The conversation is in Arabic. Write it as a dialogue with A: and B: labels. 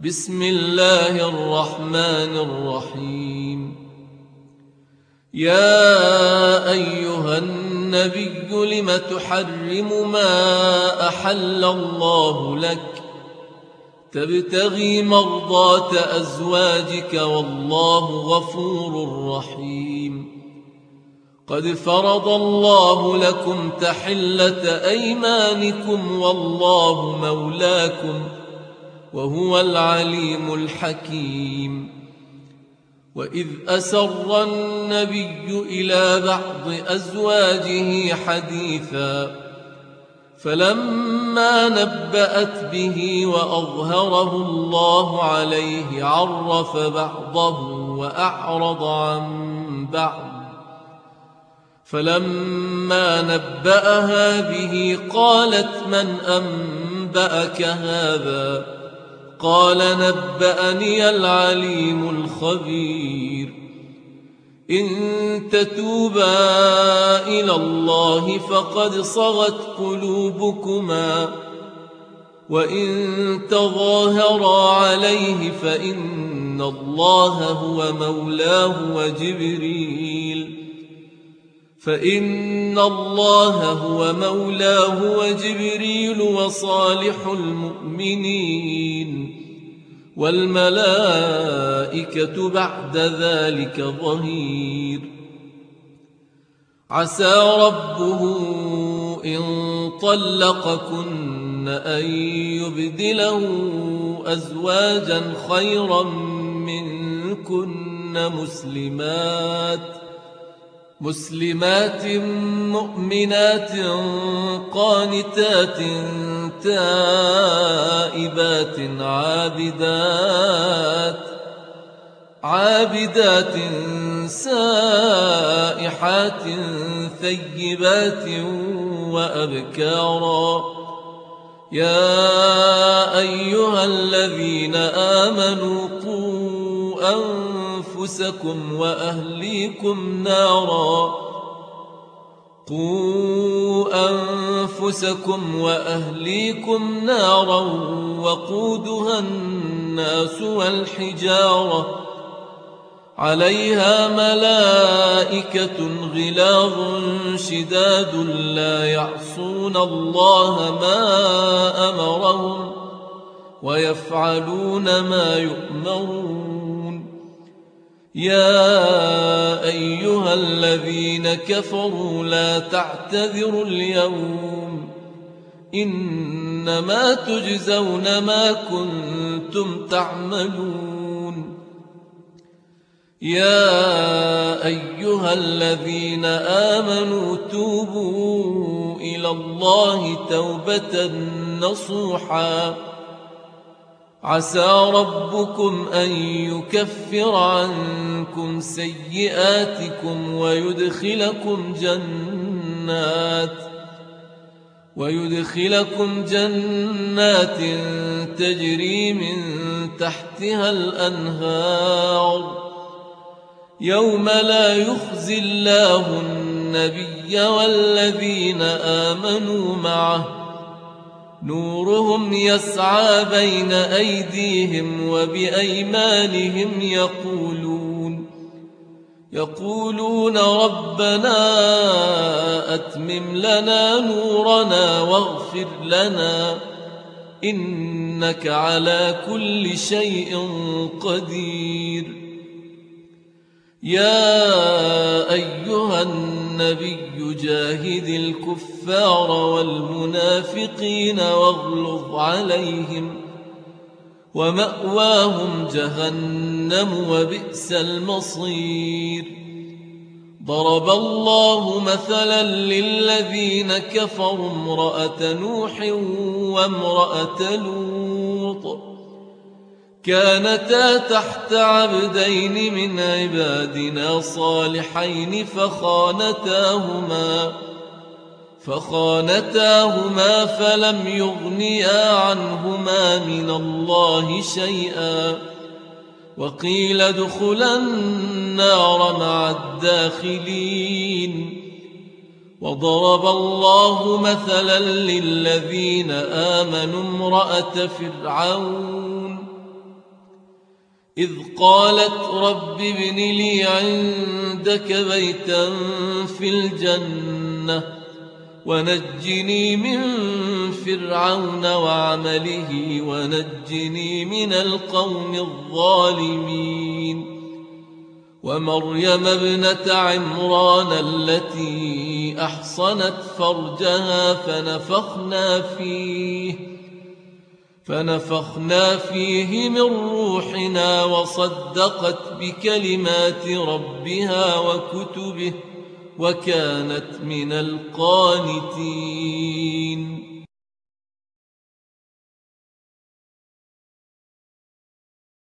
A: بسم الله الرحمن الرحيم. يا أيها النبي لم تحرم ما أحل الله لك تبتغي مرضات أزواجك والله غفور رحيم. قد فرض الله لكم تحلة أيمانكم والله مولاكم وهو العليم الحكيم. وإذ أسر النبي إلى بعض أزواجه حديثا فلما نبأت به وأظهره الله عليه عرف بعضه وأعرض عن بعض. فلما نبأها به قالت من أنبأك هذا؟ قال نبأني العليم الخبير. إن تتوبا إلى الله فقد صغت قلوبكما وإن تظاهرا عليه فإن الله هو مولاه وجبريل وصالح المؤمنين والملائكة بعد ذلك ظهير. عسى ربه إن طلقكن أن يبدله أزواجا خيرا منكن مسلمات مؤمنات قانتات تائبات عابدات سائحات ثيبات وأبكارا. يا أيها الذين آمنوا قوا أنفسكم وأهليكم نارا وقودها الناس والحجارة عليها ملائكة غلاظ شداد لا يعصون الله ما أمرهم ويفعلون ما يؤمرون. يا أيها الذين كفروا لا تعتذروا اليوم إنما تجزون ما كنتم تعملون. يا أيها الذين آمنوا توبوا إلى الله توبة نصوحا عسى ربكم أن يكفر عنكم سيئاتكم ويدخلكم جنات تجري من تحتها الأنهار يوم لا يخزي الله النبي والذين آمنوا معه نورهم يسعى بين أيديهم وبأيمانهم يقولون ربنا أتمم لنا نورنا واغفر لنا إنك على كل شيء قدير. يا أيها النبي جاهد الكفار والمنافقين واغلظ عليهم ومأواهم جهنم وبئس المصير. ضرب الله مثلا للذين كفروا امرأة نوح وامرأة لوط كانتا تحت عبدين من عبادنا صالحين فخانتاهما فلم يغنيا عنهما من الله شيئا وقيل ادخلا النار مع الداخلين. وضرب الله مثلا للذين آمنوا امرأة فرعون إذ قالت رب ابن لي عندك بيتا في الجنة ونجني من فرعون وعمله ونجني من القوم الظالمين ومريم ابنة عمران التي أحصنت فرجها فنفخنا فيه من روحنا وصدقت بكلمات ربها وكتبه وكانت من القانتين